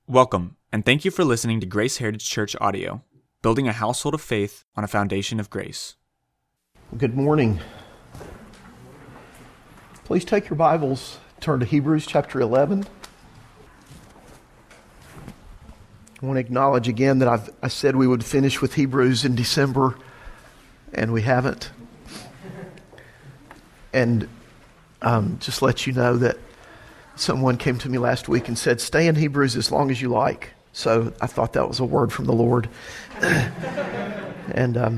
Welcome, and thank you for listening to Grace Heritage Church audio, building a household of faith on a foundation of grace. Good morning. Please take your Bibles, turn to Hebrews chapter 11. I want to acknowledge again that I said we would finish with Hebrews in December, and we haven't. And just let you know that someone came to me last week and said, stay in Hebrews as long as you like. So I thought that was a word from the Lord. And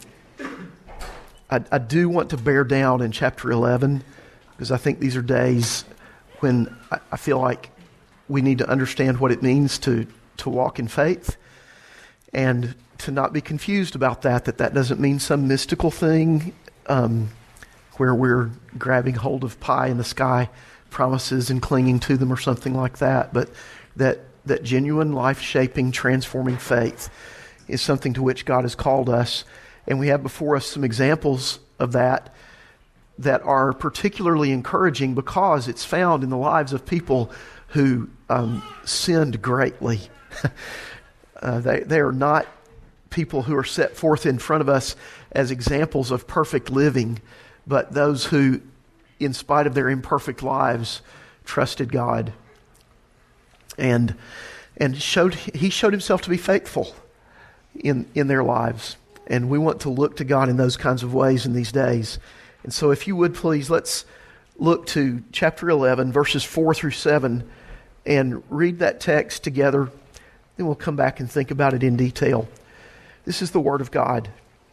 I do want to bear down in chapter 11, because I think these are days when I feel like we need to understand what it means to walk in faith, and to not be confused about that doesn't mean some mystical thing where we're grabbing hold of pie in the sky promises and clinging to them or something like that, but that genuine life-shaping, transforming faith is something to which God has called us. And we have before us some examples of that are particularly encouraging because it's found in the lives of people who sinned greatly. They are not people who are set forth in front of us as examples of perfect living, but those who, in spite of their imperfect lives, trusted God and he showed himself to be faithful in their lives. And we want to look to God in those kinds of ways in these days. And so if you would please, let's look to chapter 11, verses 4 through 7, and read that text together. Then we'll come back and think about it in detail. This is the Word of God.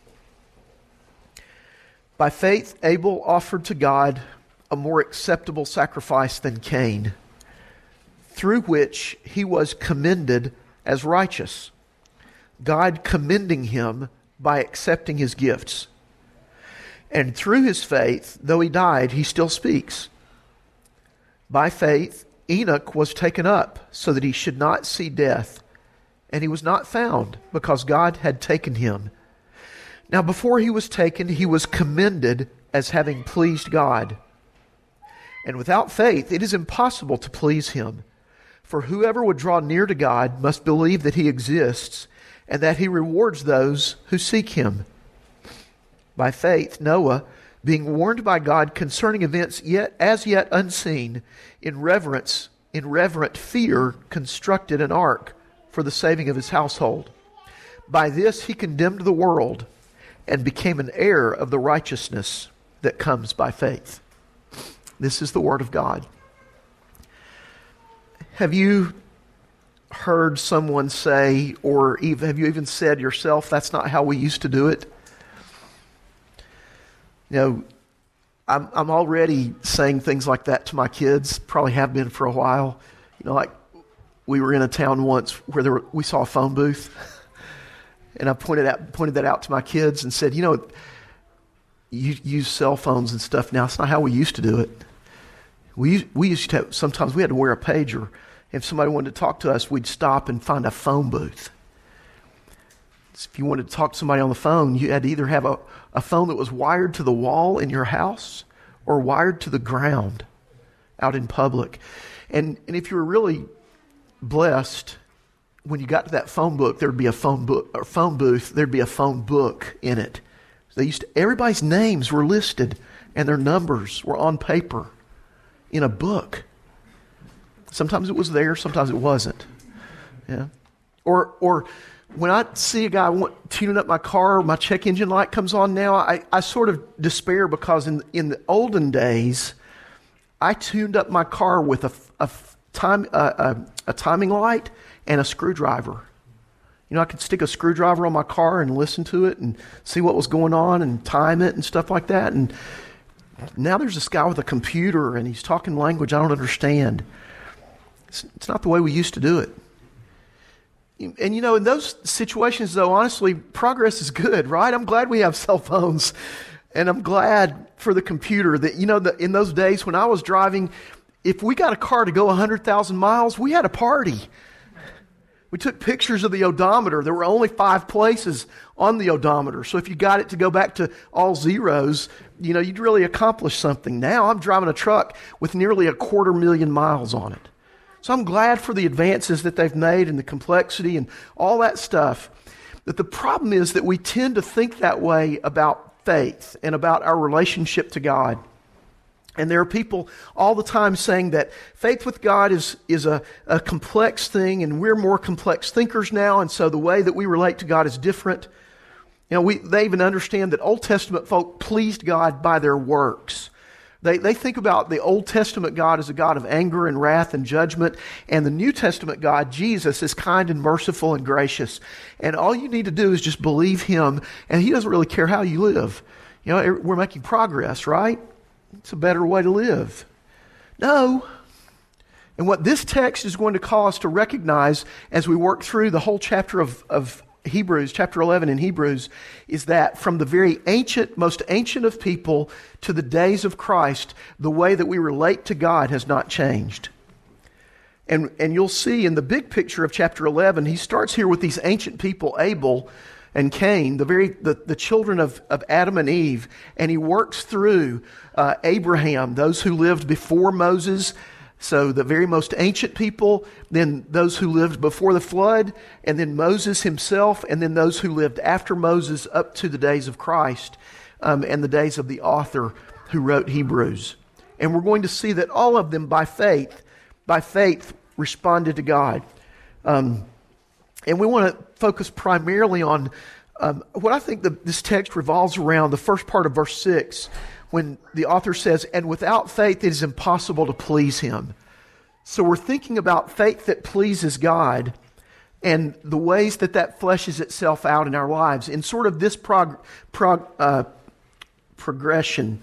By faith, Abel offered to God a more acceptable sacrifice than Cain, through which he was commended as righteous, God commending him by accepting his gifts. And through his faith, though he died, he still speaks. By faith, Enoch was taken up so that he should not see death, and he was not found because God had taken him. Now before he was taken, he was commended as having pleased God. And without faith, it is impossible to please him. For whoever would draw near to God must believe that he exists, and that he rewards those who seek him. By faith, Noah, being warned by God concerning events as yet unseen, in reverent fear, constructed an ark for the saving of his household. By this he condemned the world, and became an heir of the righteousness that comes by faith. This is the Word of God. Have you heard someone say, or have you even said yourself, that's not how we used to do it? You know, I'm already saying things like that to my kids, probably have been for a while. You know, like we were in a town once where we saw a phone booth, and I pointed that out to my kids and said, you know, you use cell phones and stuff now. It's not how we used to do it. We used to sometimes we had to wear a pager. If somebody wanted to talk to us, we'd stop and find a phone booth. So if you wanted to talk to somebody on the phone, you had to either have a phone that was wired to the wall in your house or wired to the ground out in public. And if you were really blessed, when you got to that phone book, there'd be a phone booth, there'd be a phone book in it. Everybody's names were listed and their numbers were on paper in a book. Sometimes it was there, sometimes it wasn't. Yeah. Or when I see a guy tuning up my car, my check engine light comes on now, I sort of despair because in the olden days, I tuned up my car with a timing light and a screwdriver. You know, I could stick a screwdriver on my car and listen to it and see what was going on and time it and stuff like that. And now there's this guy with a computer and he's talking language I don't understand. It's not the way we used to do it. And you know, in those situations though, honestly, progress is good, right? I'm glad we have cell phones, and I'm glad for the computer that, you know, in those days when I was driving, if we got a car to go 100,000 miles, we had a party. We took pictures of the odometer. There were only 5 places on the odometer. So if you got it to go back to all zeros, you know, you'd really accomplish something. Now I'm driving a truck with nearly 250,000 miles on it. So I'm glad for the advances that they've made and the complexity and all that stuff. But the problem is that we tend to think that way about faith and about our relationship to God. And there are people all the time saying that faith with God is a complex thing, and we're more complex thinkers now, and so the way that we relate to God is different. You know, they even understand that Old Testament folk pleased God by their works. They think about the Old Testament God as a God of anger and wrath and judgment, and the New Testament God, Jesus, is kind and merciful and gracious. And all you need to do is just believe Him, and He doesn't really care how you live. You know, we're making progress, right? It's a better way to live. No. And what this text is going to call us to recognize as we work through the whole chapter of Hebrews, chapter 11 in Hebrews, is that from the very most ancient of people to the days of Christ, the way that we relate to God has not changed. And you'll see in the big picture of chapter 11, he starts here with these ancient people, Abel and Cain, the children of Adam and Eve, and he works through Abraham, those who lived before Moses, so the very most ancient people, then those who lived before the flood, and then Moses himself, and then those who lived after Moses up to the days of Christ and the days of the author who wrote Hebrews. And we're going to see that all of them by faith responded to God. And we want to focus primarily on what I think this text revolves around, the first part of verse 6, when the author says, "And without faith it is impossible to please Him." So we're thinking about faith that pleases God and the ways that fleshes itself out in our lives in sort of this progression.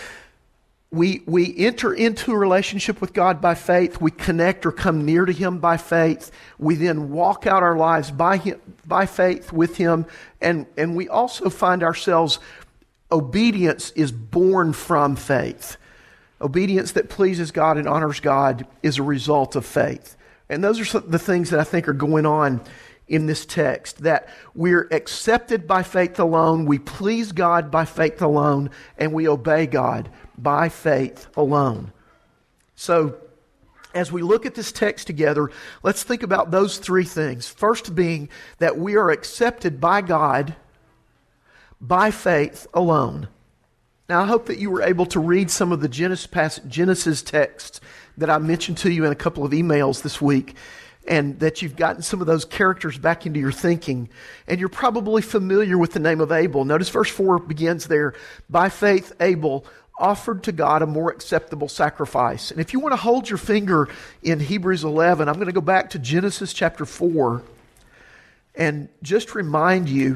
We enter into a relationship with God by faith. We connect or come near to Him by faith. We then walk out our lives by faith with Him. And we also find ourselves, obedience is born from faith. Obedience that pleases God and honors God is a result of faith. And those are the things that I think are going on in this text, that we're accepted by faith alone, we please God by faith alone, and we obey God by faith alone. So, as we look at this text together, let's think about those three things. First being that we are accepted by God by faith alone. Now, I hope that you were able to read some of the Genesis texts that I mentioned to you in a couple of emails this week, and that you've gotten some of those characters back into your thinking. And you're probably familiar with the name of Abel. Notice verse 4 begins there. By faith, Abel offered to God a more acceptable sacrifice. And if you want to hold your finger in Hebrews 11, I'm going to go back to Genesis chapter 4 and just remind you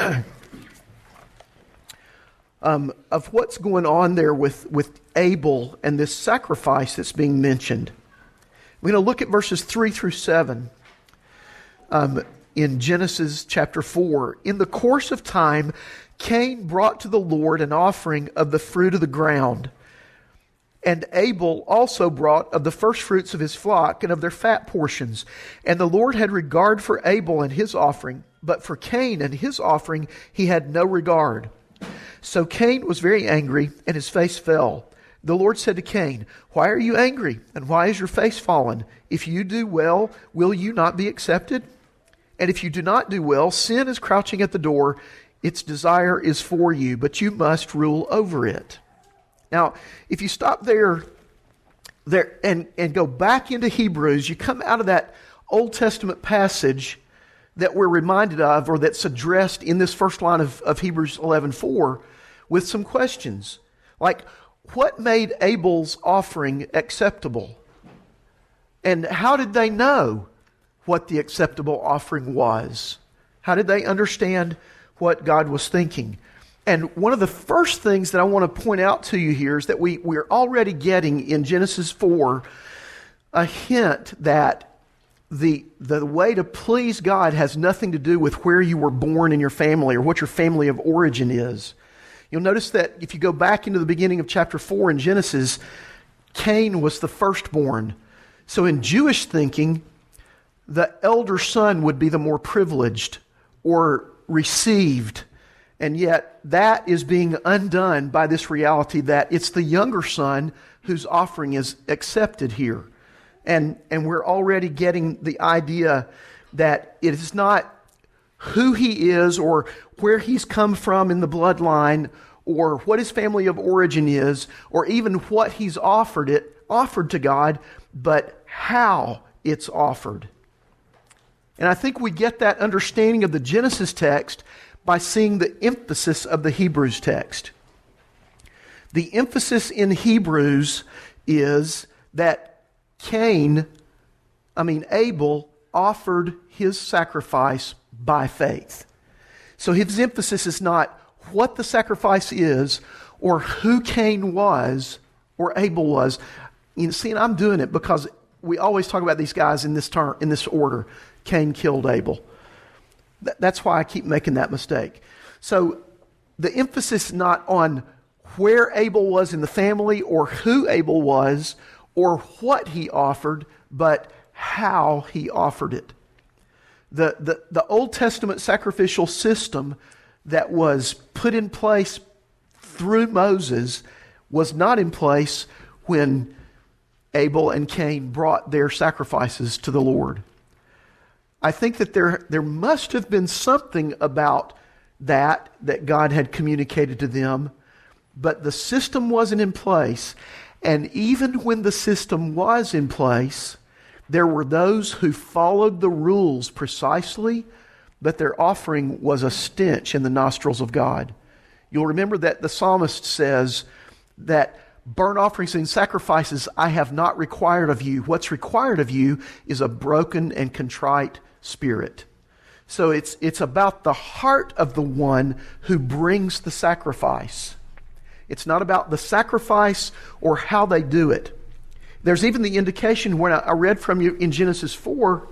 of what's going on there with Abel and this sacrifice that's being mentioned. We're going to look at verses 3 through 7 in Genesis chapter 4. In the course of time, Cain brought to the Lord an offering of the fruit of the ground. And Abel also brought of the first fruits of his flock and of their fat portions. And the Lord had regard for Abel and his offering, but for Cain and his offering he had no regard. So Cain was very angry, and his face fell. The Lord said to Cain, "Why are you angry, and why is your face fallen? If you do well, will you not be accepted? And if you do not do well, sin is crouching at the door. Its desire is for you, but you must rule over it." Now, if you stop there and go back into Hebrews, you come out of that Old Testament passage that we're reminded of, or that's addressed in this first line of Hebrews 11:4, with some questions. Like, what made Abel's offering acceptable? And how did they know what the acceptable offering was? How did they understand what God was thinking? And one of the first things that I want to point out to you here is that we're already getting in Genesis 4 a hint that the way to please God has nothing to do with where you were born in your family or what your family of origin is. You'll notice that if you go back into the beginning of chapter 4 in Genesis, Cain was the firstborn. So in Jewish thinking, the elder son would be the more privileged or received. And yet that is being undone by this reality that it's the younger son whose offering is accepted here. And we're already getting the idea that it is not who he is or where he's come from in the bloodline or what his family of origin is or even what he's offered to God, but how it's offered. And I think we get that understanding of the Genesis text by seeing the emphasis of the Hebrews text. The emphasis in Hebrews is that Abel offered his sacrifice by faith. So his emphasis is not what the sacrifice is or who Cain was or Abel was. You see, and I'm doing it because we always talk about these guys in this order. Cain killed Abel. That's why I keep making that mistake. So the emphasis is not on where Abel was in the family or who Abel was or what he offered, but how he offered it. The Old Testament sacrificial system that was put in place through Moses was not in place when Abel and Cain brought their sacrifices to the Lord. I think that there must have been something about that God had communicated to them, but the system wasn't in place. And even when the system was in place, there were those who followed the rules precisely, but their offering was a stench in the nostrils of God. You'll remember that the psalmist says that burnt offerings and sacrifices I have not required of you. What's required of you is a broken and contrite spirit. So it's about the heart of the one who brings the sacrifice. It's not about the sacrifice or how they do it. There's even the indication when I read from you in Genesis 4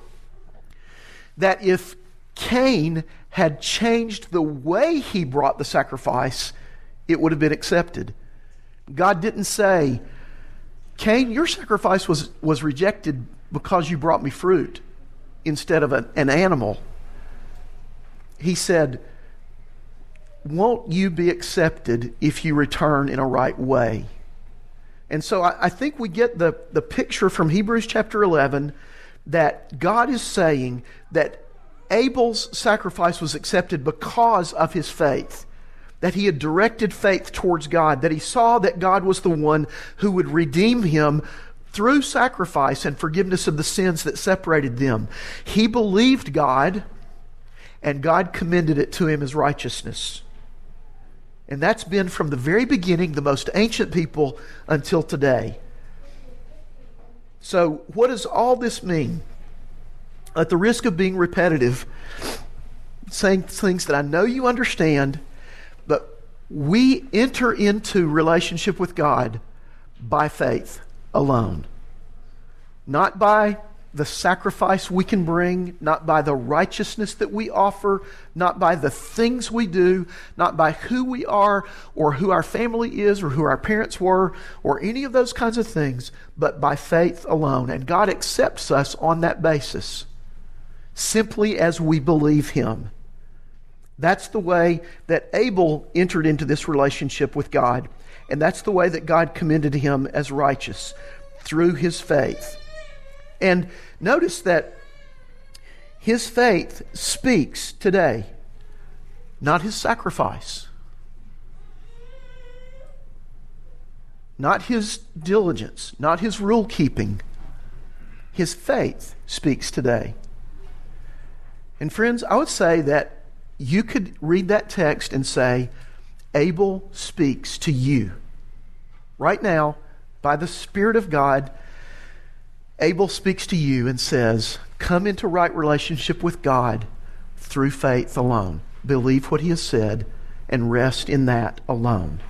that if Cain had changed the way he brought the sacrifice, it would have been accepted. God didn't say, Cain, your sacrifice was rejected because you brought me fruit instead of an animal. He said, won't you be accepted if you return in a right way? And so I think we get the picture from Hebrews chapter 11 that God is saying that Abel's sacrifice was accepted because of his faith, that he had directed faith towards God, that he saw that God was the one who would redeem him through sacrifice and forgiveness of the sins that separated them. He believed God, and God commended it to him as righteousness. And that's been from the very beginning, the most ancient people until today. So what does all this mean? At the risk of being repetitive, saying things that I know you understand, but we enter into relationship with God by faith alone. Not by the sacrifice we can bring, not by the righteousness that we offer, not by the things we do, not by who we are or who our family is or who our parents were or any of those kinds of things, but by faith alone. And God accepts us on that basis, simply as we believe Him. That's the way that Abel entered into this relationship with God, and that's the way that God commended him as righteous, through his faith. And notice that his faith speaks today, not his sacrifice, not his diligence, not his rule keeping. His faith speaks today. And friends, I would say that you could read that text and say, Abel speaks to you. Right now, by the Spirit of God, Abel speaks to you and says, come into right relationship with God through faith alone. Believe what He has said and rest in that alone.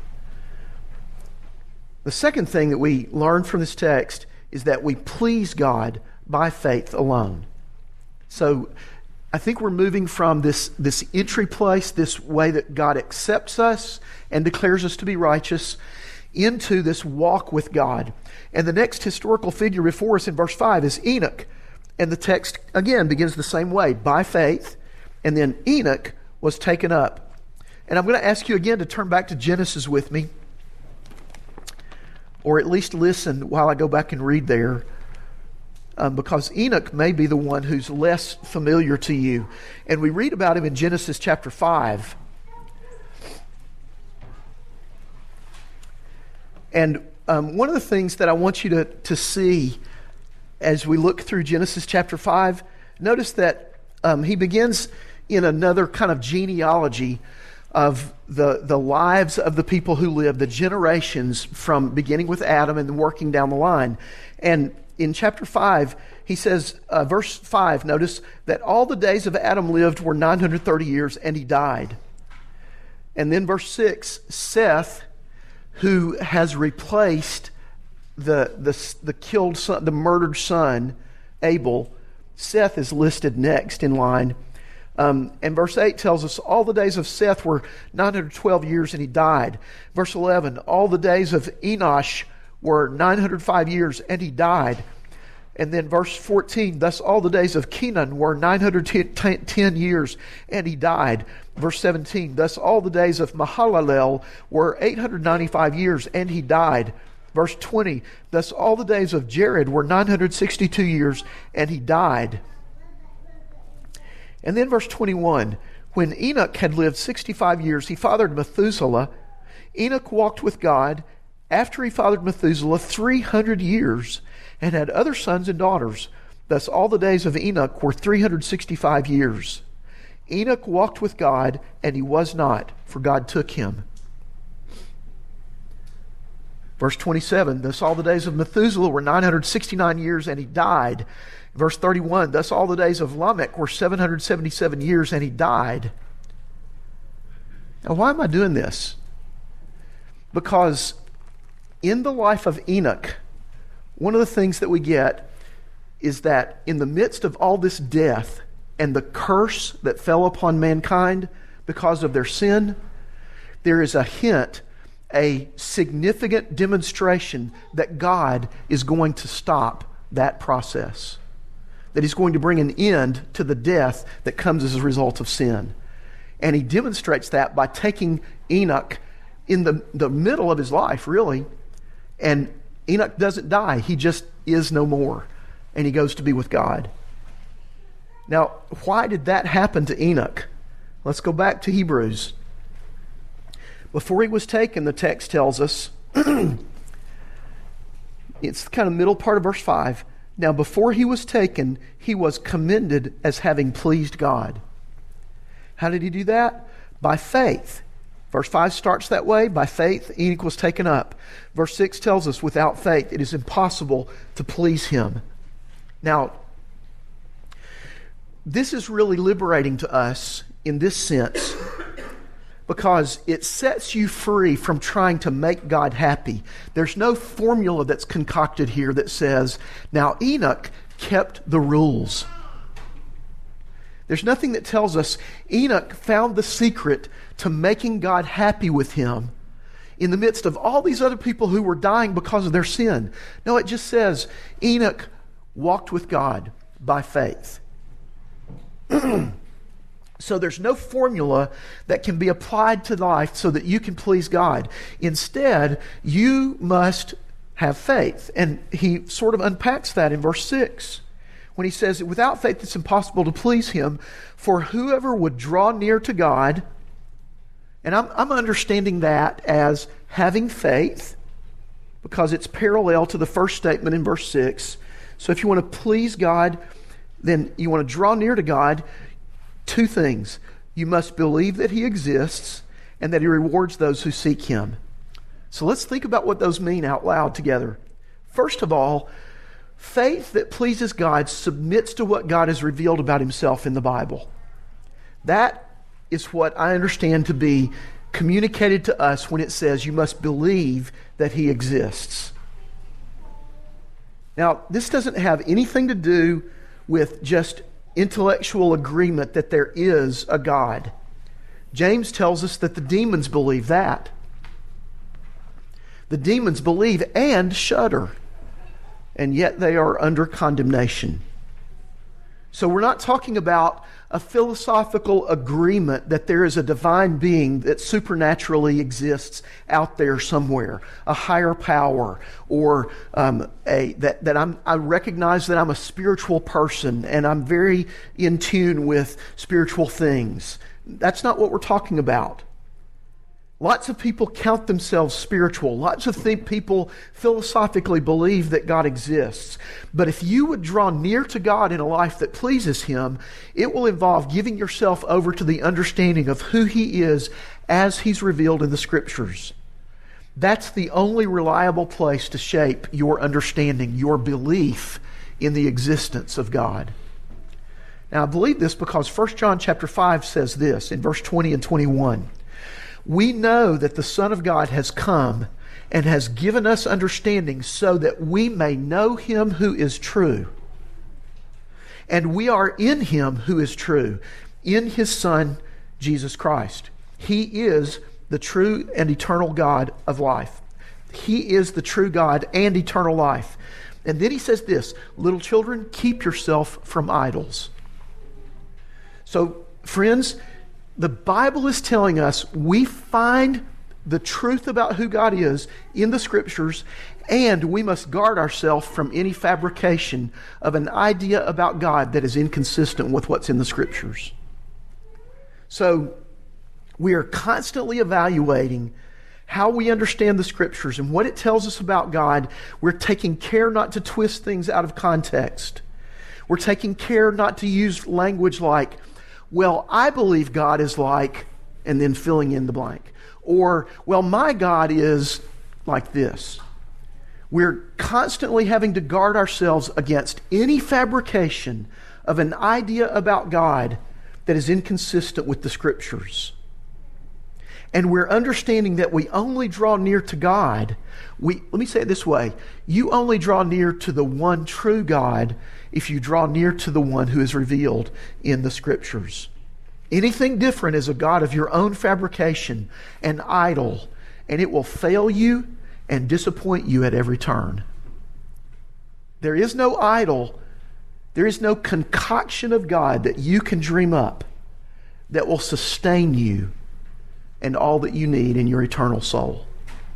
The second thing that we learn from this text is that we please God by faith alone. So I think we're moving from this entry place, this way that God accepts us and declares us to be righteous, into this walk with God. And the next historical figure before us in verse 5 is Enoch. And the text, again, begins the same way, by faith. And then Enoch was taken up. And I'm going to ask you again to turn back to Genesis with me, or at least listen while I go back and read there. because Enoch may be the one who's less familiar to you. And we read about him in Genesis chapter 5. And one of the things that I want you to see as we look through Genesis chapter 5, notice that he begins in another kind of genealogy of the lives of the people who lived, the generations from beginning with Adam and then working down the line. And in chapter 5, he says, verse 5, notice that all the days of Adam lived were 930 years and he died. And then verse 6, Seth, who has replaced the killed son, the murdered son, Abel, Seth is listed next in line. And verse 8 tells us all the days of Seth were 912 years and he died. Verse 11, all the days of Enosh were 905 years and he died. And then verse 14, thus all the days of Kenan were 910 years and he died. Verse 17, thus all the days of Mahalalel were 895 years and he died. Verse 20, thus all the days of Jared were 962 years and he died. And then verse 21, when Enoch had lived 65 years, he fathered Methuselah. Enoch walked with God after he fathered Methuselah 300 years and had other sons and daughters. Thus all the days of Enoch were 365 years. Enoch walked with God, and he was not, for God took him. Verse 27, thus all the days of Methuselah were 969 years, and he died. Verse 31, thus all the days of Lamech were 777 years, and he died. Now, why am I doing this? Because in the life of Enoch, one of the things that we get is that in the midst of all this death and the curse that fell upon mankind because of their sin, there is a hint, a significant demonstration that God is going to stop that process, that he's going to bring an end to the death that comes as a result of sin. And he demonstrates that by taking Enoch in the middle of his life, really, and Enoch doesn't die. He just is no more, and he goes to be with God. Now, why did that happen to Enoch? Let's go back to Hebrews. Before he was taken, the text tells us, it's the kind of middle part of verse 5. Now, before he was taken, he was commended as having pleased God. How did he do that? By faith. Verse 5 starts that way. By faith, Enoch was taken up. Verse 6 tells us, without faith, it is impossible to please him. Now, this is really liberating to us in this sense, because it sets you free from trying to make God happy. There's no formula that's concocted here that says, now Enoch kept the rules. There's nothing that tells us Enoch found the secret to making God happy with him in the midst of all these other people who were dying because of their sin. No, it just says Enoch walked with God by faith. So there's no formula that can be applied to life so that you can please God. Instead, you must have faith. And he sort of unpacks that in verse 6 when he says, without faith it's impossible to please him, for whoever would draw near to God, and I'm understanding that as having faith because it's parallel to the first statement in verse 6. So if you want to please God, then you want to draw near to God, two things. You must believe that he exists and that he rewards those who seek him. So let's think about what those mean out loud together. First of all, faith that pleases God submits to what God has revealed about himself in the Bible. That is what I understand to be communicated to us when it says you must believe that he exists. Now, this doesn't have anything to do with just intellectual agreement that there is a God. James tells us that the demons believe that. The demons believe and shudder, and yet they are under condemnation. So we're not talking about a philosophical agreement that there is a divine being that supernaturally exists out there somewhere, a higher power, or I recognize that I'm a spiritual person and I'm very in tune with spiritual things. That's not what we're talking about. Lots of people count themselves spiritual. Lots of people philosophically believe that God exists. But if you would draw near to God in a life that pleases Him, it will involve giving yourself over to the understanding of who He is as He's revealed in the Scriptures. That's the only reliable place to shape your understanding, your belief in the existence of God. Now, I believe this because 1 John chapter 5 says this in verse 20 and 21. We know that the Son of God has come and has given us understanding so that we may know Him who is true. And we are in Him who is true, in His Son, Jesus Christ. He is the true and eternal God of life. He is the true God and eternal life. And then He says this, little children, keep yourself from idols. So, friends, the Bible is telling us we find the truth about who God is in the Scriptures, and we must guard ourselves from any fabrication of an idea about God that is inconsistent with what's in the Scriptures. So, we are constantly evaluating how we understand the Scriptures and what it tells us about God. We're taking care not to twist things out of context. We're taking care not to use language like, well, I believe God is like, and then filling in the blank. Or, well, my God is like this. We're constantly having to guard ourselves against any fabrication of an idea about God that is inconsistent with the Scriptures. And we're understanding that we only draw near to God. Let me say it this way. You only draw near to the one true God if you draw near to the one who is revealed in the Scriptures. Anything different is a God of your own fabrication, an idol, and it will fail you and disappoint you at every turn. There is no idol, there is no concoction of God that you can dream up that will sustain you and all that you need in your eternal soul.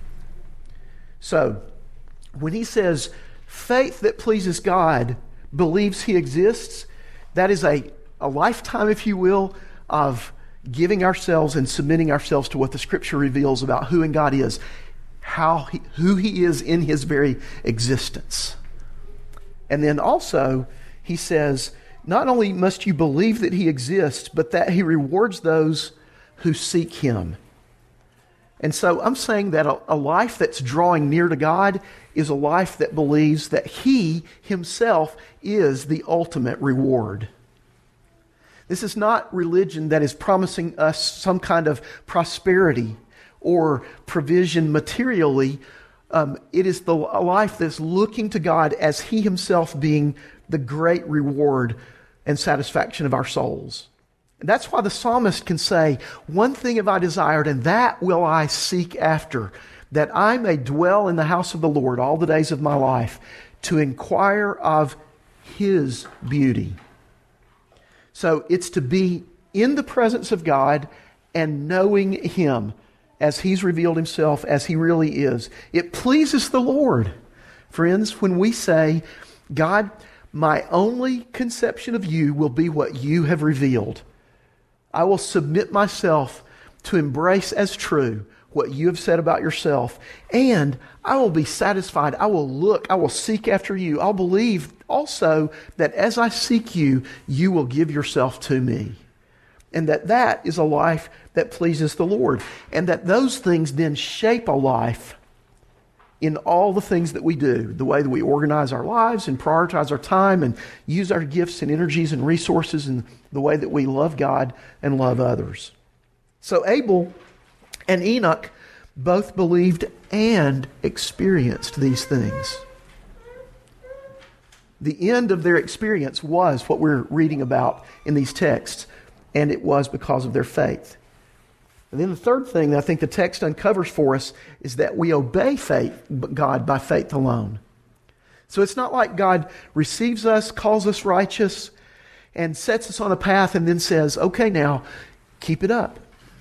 So, when he says faith that pleases God believes He exists, that is a lifetime, if you will, of giving ourselves and submitting ourselves to what the Scripture reveals about who and God is, who He is in His very existence. And then also, he says, not only must you believe that He exists, but that He rewards those who seek Him. And so I'm saying that a life that's drawing near to God is a life that believes that He Himself is the ultimate reward. This is not religion that is promising us some kind of prosperity or provision materially. It is a life that's looking to God as He Himself being the great reward and satisfaction of our souls. And that's why the psalmist can say, one thing have I desired, and that will I seek after, that I may dwell in the house of the Lord all the days of my life, to inquire of His beauty. So it's to be in the presence of God and knowing Him as He's revealed Himself, as He really is. It pleases the Lord, friends, when we say, God, my only conception of You will be what You have revealed. I will submit myself to embrace as true what You have said about Yourself, and I will be satisfied. I will seek after You. I'll believe also that as I seek You, You will give Yourself to me. And that is a life that pleases the Lord. And that those things then shape a life in all the things that we do, the way that we organize our lives and prioritize our time and use our gifts and energies and resources, and the way that we love God and love others. So Abel and Enoch both believed and experienced these things. The end of their experience was what we're reading about in these texts, and it was because of their faith. And then the third thing that I think the text uncovers for us is that we obey God by faith alone. So it's not like God receives us, calls us righteous, and sets us on a path and then says, okay, now keep it up.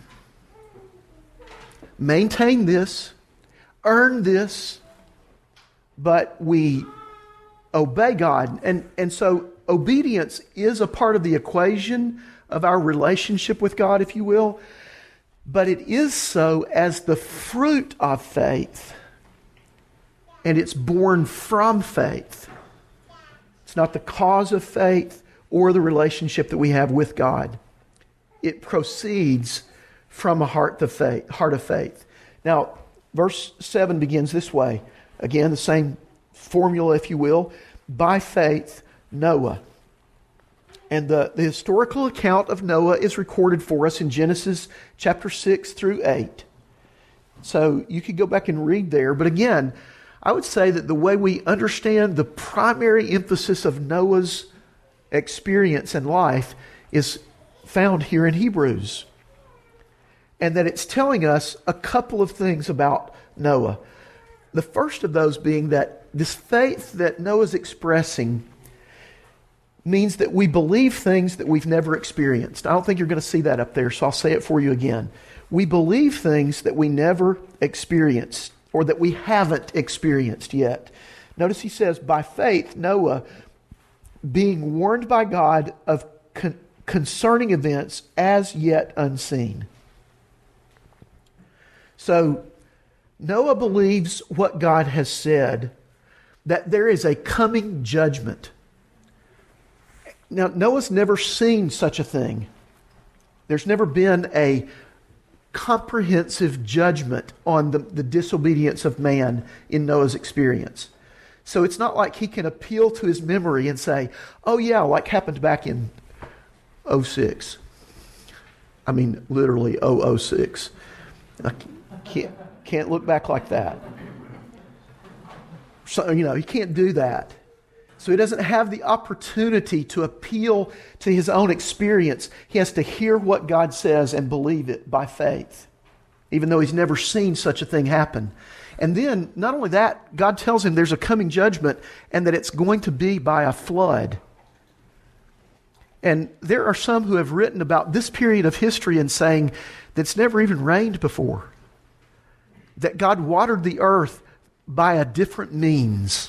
Maintain this, earn this, but we obey God. And so obedience is a part of the equation of our relationship with God, if you will, but it is so as the fruit of faith, and it's born from faith. It's not the cause of faith or the relationship that we have with God. It proceeds from a heart of faith. Now, verse 7 begins this way. Again, the same formula, if you will. By faith, Noah. And the historical account of Noah is recorded for us in Genesis chapter 6 through 8. So you could go back and read there. But again, I would say that the way we understand the primary emphasis of Noah's experience and life is found here in Hebrews. And that it's telling us a couple of things about Noah. The first of those being that this faith that Noah's expressing means that we believe things that we've never experienced. I don't think you're going to see that up there, so I'll say it for you again. We believe things that we never experienced or that we haven't experienced yet. Notice he says, by faith, Noah, being warned by God of concerning events as yet unseen. So, Noah believes what God has said, that there is a coming judgment. Now, Noah's never seen such a thing. There's never been a comprehensive judgment on the disobedience of man in Noah's experience. So it's not like he can appeal to his memory and say, oh yeah, like happened back in 06. I mean, literally 006. I can't look back like that. So, he can't do that. So he doesn't have the opportunity to appeal to his own experience. He has to hear what God says and believe it by faith, even though he's never seen such a thing happen. And then, not only that, God tells him there's a coming judgment and that it's going to be by a flood. And there are some who have written about this period of history and saying that it's never even rained before. That God watered the earth by a different means.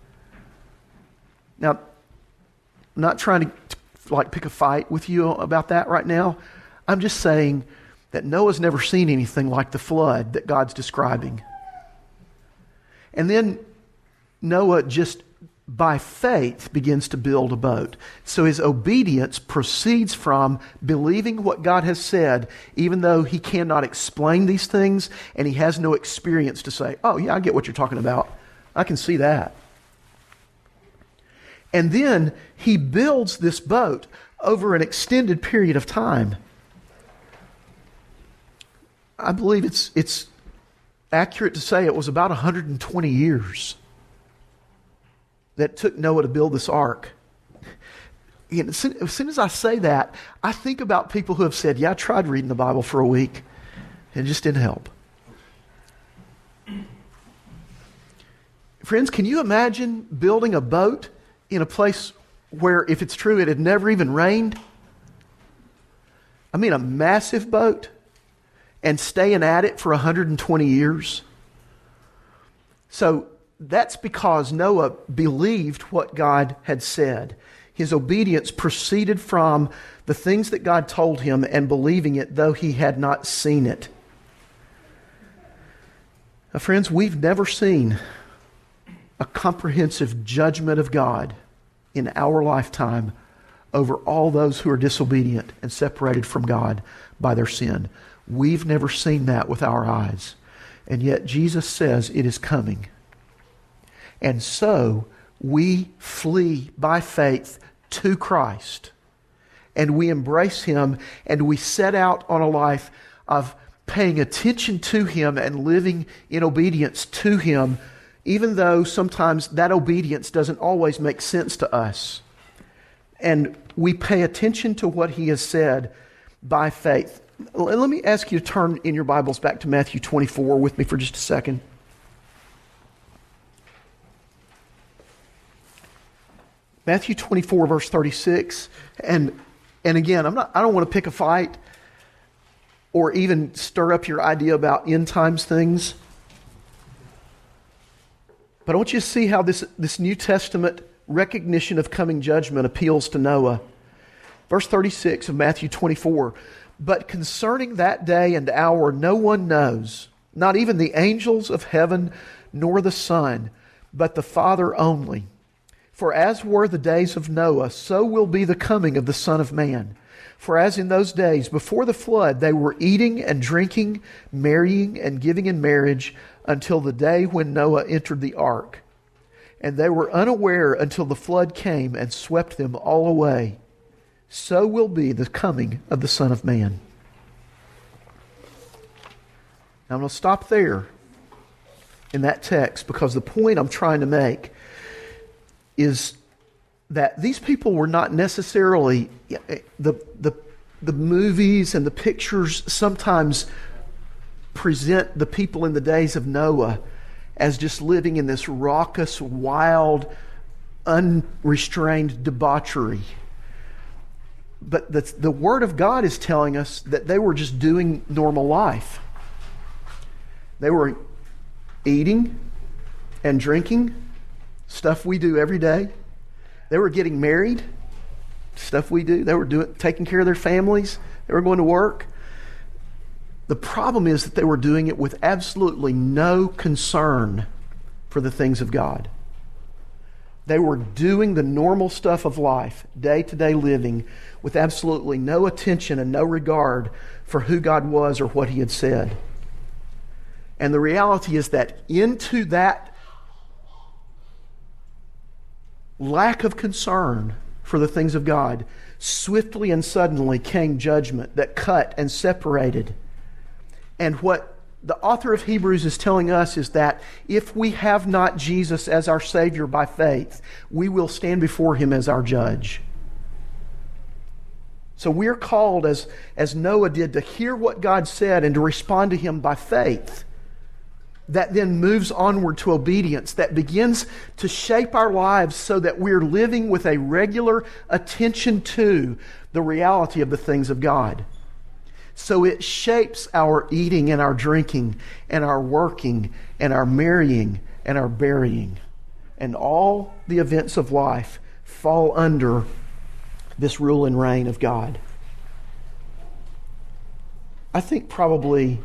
Now, I'm not trying to pick a fight with you about that right now. I'm just saying that Noah's never seen anything like the flood that God's describing. And then Noah just by faith begins to build a boat. So his obedience proceeds from believing what God has said, even though he cannot explain these things and he has no experience to say, oh yeah, I get what you're talking about. I can see that. And then he builds this boat over an extended period of time. I believe it's accurate to say it was about 120 years that it took Noah to build this ark. And as soon as I say that, I think about people who have said, yeah, I tried reading the Bible for a week and it just didn't help. Friends, can you imagine building a boat in a place where, if it's true, it had never even rained? I mean, a massive boat, and staying at it for 120 years. So that's because Noah believed what God had said. His obedience proceeded from the things that God told him and believing it, though he had not seen it. Now, friends, we've never seen a comprehensive judgment of God in our lifetime over all those who are disobedient and separated from God by their sin. We've never seen that with our eyes. And yet Jesus says it is coming. And so we flee by faith to Christ. And we embrace Him and we set out on a life of paying attention to Him and living in obedience to Him, even though sometimes that obedience doesn't always make sense to us. And we pay attention to what He has said by faith. Let me ask you to turn in your Bibles back to Matthew 24 with me for just a second. Matthew 24, verse 36. And again, I don't want to pick a fight or even stir up your idea about end times things. But I want you to see how this New Testament recognition of coming judgment appeals to Noah. Verse 36 of Matthew 24. But concerning that day and hour no one knows, not even the angels of heaven, nor the Son, but the Father only. For as were the days of Noah, so will be the coming of the Son of Man. For as in those days before the flood they were eating and drinking, marrying and giving in marriage, until the day when Noah entered the ark. And they were unaware until the flood came and swept them all away. So will be the coming of the Son of Man. Now I'm going to stop there in that text, because the point I'm trying to make is that these people were not necessarily, the movies and the pictures sometimes present the people in the days of Noah as just living in this raucous, wild, unrestrained debauchery. But the Word of God is telling us that they were just doing normal life. They were eating and drinking, stuff we do every day. They were getting married, stuff we do. They were taking care of their families. They were going to work. The problem is that they were doing it with absolutely no concern for the things of God. They were doing the normal stuff of life, day-to-day living, with absolutely no attention and no regard for who God was or what He had said. And the reality is that into that lack of concern for the things of God, swiftly and suddenly came judgment that cut and separated. And what the author of Hebrews is telling us is that if we have not Jesus as our Savior by faith, we will stand before Him as our judge. So we're called, as Noah did, to hear what God said and to respond to Him by faith. That then moves onward to obedience, that begins to shape our lives so that we're living with a regular attention to the reality of the things of God. So it shapes our eating and our drinking and our working and our marrying and our burying. And all the events of life fall under this rule and reign of God. I think probably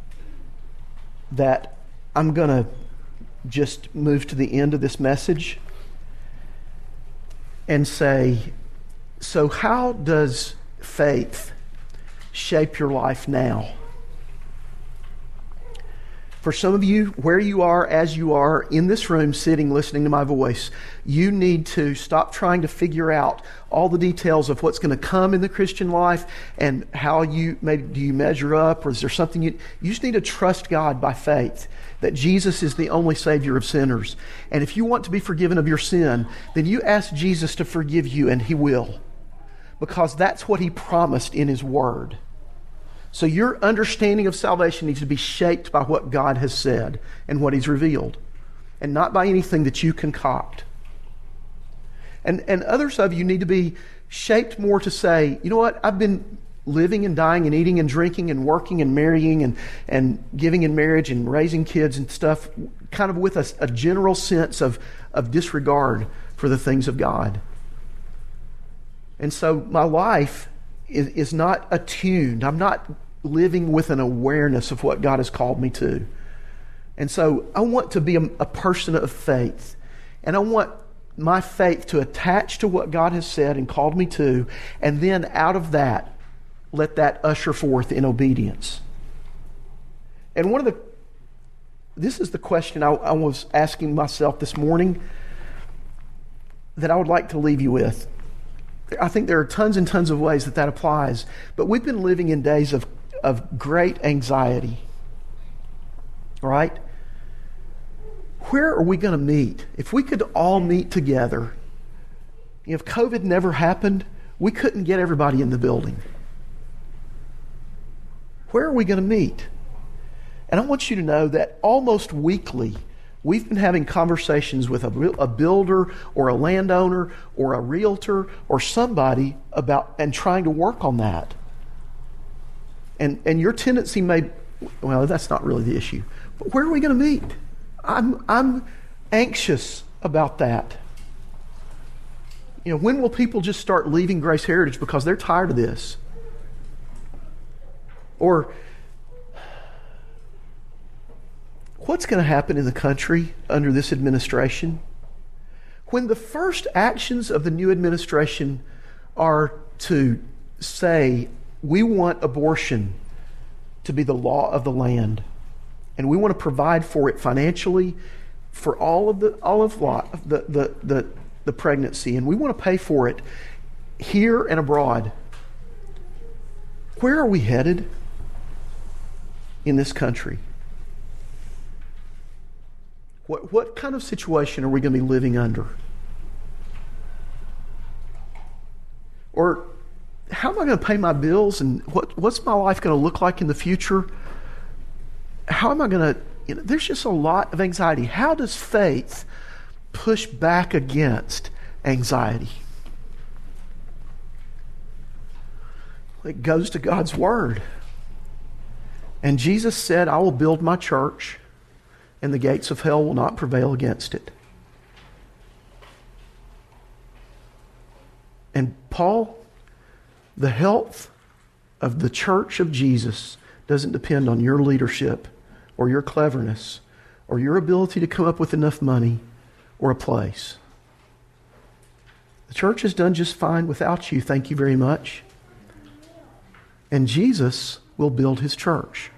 that I'm going to just move to the end of this message and say, so how does faith shape your life now? For some of you, where you are, as you are in this room sitting listening to my voice, you need to stop trying to figure out all the details of what's going to come in the Christian life and how do you measure up, or is there something you just need to trust God by faith that Jesus is the only Savior of sinners. And if you want to be forgiven of your sin, then you ask Jesus to forgive you, and He will, because that's what He promised in His Word. So your understanding of salvation needs to be shaped by what God has said and what He's revealed, and not by anything that you concoct. And others of you need to be shaped more to say, you know what, I've been living and dying and eating and drinking and working and marrying and giving in marriage and raising kids and stuff, kind of with a general sense of disregard for the things of God. And so my life is not attuned. I'm not living with an awareness of what God has called me to. And so I want to be a person of faith. And I want my faith to attach to what God has said and called me to. And then out of that, let that usher forth in obedience. And this is the question I was asking myself this morning that I would like to leave you with. I think there are tons and tons of ways that applies, but we've been living in days of great anxiety, right? Where are we going to meet? If we could all meet together, if COVID never happened, we couldn't get everybody in the building. Where are we going to meet? And I want you to know that almost weekly, We've been having conversations with a builder or a landowner or a realtor or somebody about and trying to work on that. And your tendency may, well, that's not really the issue. But where are we going to meet? I'm anxious about that. When will people just start leaving Grace Heritage because they're tired of this? Or what's going to happen in the country under this administration? When the first actions of the new administration are to say, we want abortion to be the law of the land, and we want to provide for it financially for all of the pregnancy, and we want to pay for it here and abroad. Where are we headed in this country? What kind of situation are we going to be living under? Or how am I going to pay my bills, and what's my life going to look like in the future? How am I going to... there's just a lot of anxiety. How does faith push back against anxiety? It goes to God's Word. And Jesus said, I will build my church, and the gates of hell will not prevail against it. And Paul, the health of the church of Jesus doesn't depend on your leadership or your cleverness or your ability to come up with enough money or a place. The church has done just fine without you, thank you very much. And Jesus will build His church.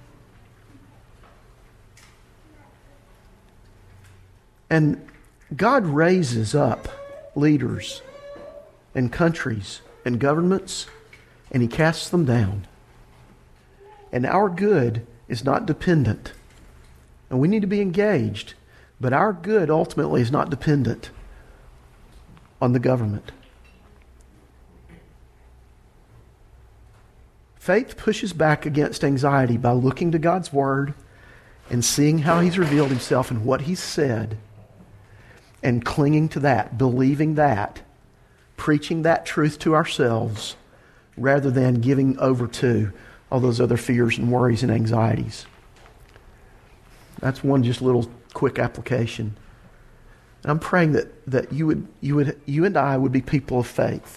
And God raises up leaders and countries and governments, and He casts them down. And our good is not dependent. And we need to be engaged, but our good ultimately is not dependent on the government. Faith pushes back against anxiety by looking to God's Word and seeing how He's revealed Himself and what He's said, and clinging to that, believing that, preaching that truth to ourselves, rather than giving over to all those other fears and worries and anxieties. That's one just little quick application. I'm praying that you and I would be people of faith,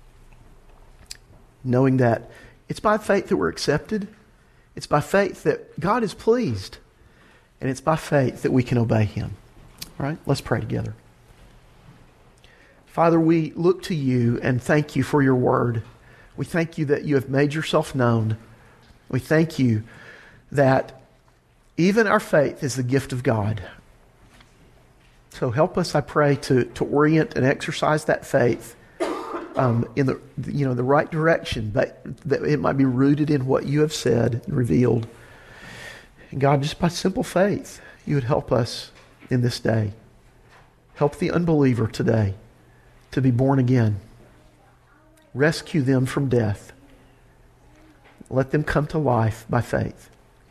knowing that it's by faith that we're accepted. It's by faith that God is pleased. And it's by faith that we can obey Him. All right, let's pray together. Father, we look to You and thank You for Your Word. We thank You that You have made Yourself known. We thank You that even our faith is the gift of God. So help us, I pray, to orient and exercise that faith in the right direction, but that it might be rooted in what You have said and revealed. And God, just by simple faith, You would help us in this day. Help the unbeliever today to be born again. Rescue them from death. Let them come to life by faith.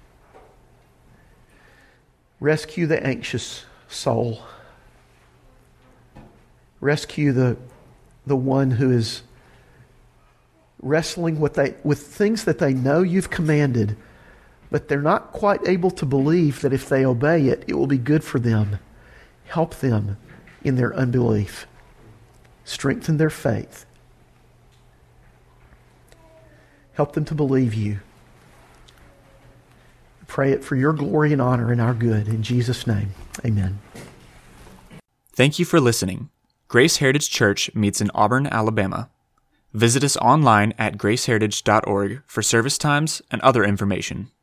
Rescue the anxious soul. Rescue the one who is wrestling with things that they know You've commanded, but they're not quite able to believe that if they obey it, it will be good for them. Help them in their unbelief. Strengthen their faith. Help them to believe You. Pray it for Your glory and honor and our good. In Jesus' name, amen. Thank you for listening. Grace Heritage Church meets in Auburn, Alabama. Visit us online at graceheritage.org for service times and other information.